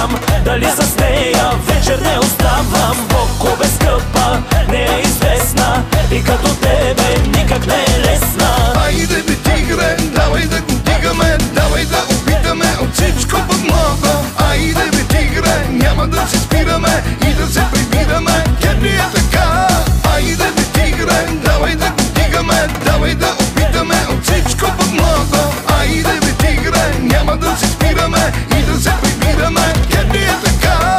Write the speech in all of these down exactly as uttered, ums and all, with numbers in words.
лягам, дали с нея вечер не оставам. Колко бе скъпа, не е известна и като тебе никак не е лесна. Айде бе тигре, давай да го дигаме, давай да опитаме от всичко под много. Айде бе тигре, няма да се спираме и да се прибираме, хепи е така. Айде бе тигре, давай да го дигаме, давай да опитаме от всичко под много. Айде бе тигре, няма да се спираме и да се прибираме, хепи е така.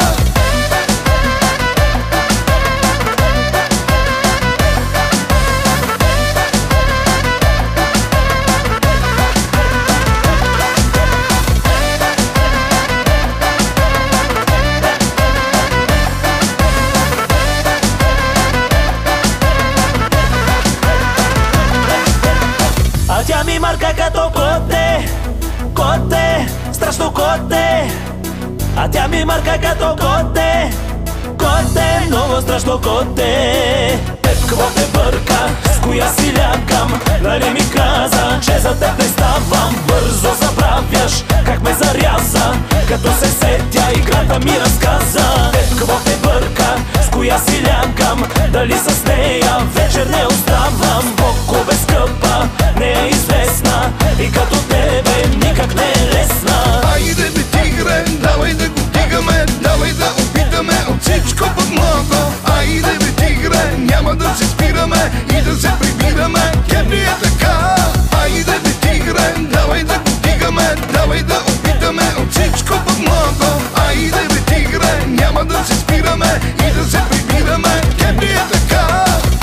А тя ми марка като коте, коте, страшно коте. А тя ми марка като коте, коте, много страшно коте. Какво те бърка, с коя си лягам? Нали ми каза, че за теб не ставам? Бързо забравяш как ме заряза, като се сетя играта ми разказа. Какво те бърка, с коя си лягам? Дали с нея вечер не оставам? Колко бе скъпа, не е известна и като тебе никак не е лесна. Айде бе тигре, давай да го дигаме, давай да опитаме от всичко под много. Айде бе тигре, няма да се спираме и да се прибираме, хепи е така. Айде бе тигре, давай да го дигаме, давай да опитаме от всичко под много. Айде бе тигре, няма да се спираме и да се прибираме, хепи е така.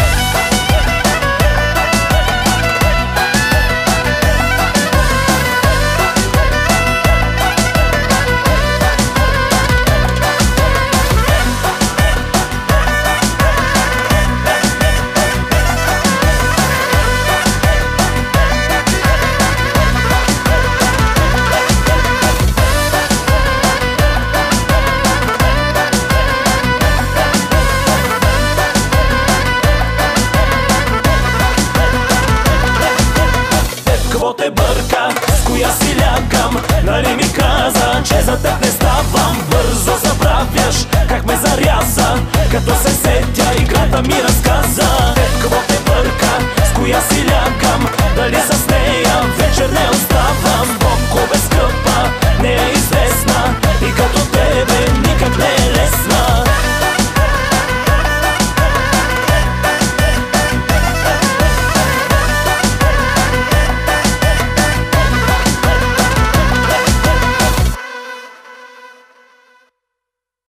Какво те бърка, с коя си лягам? Нали ми каза, че за теб не ставам? Бързо забравяш как ме заряза, като се сетя играта ми разказа. Какво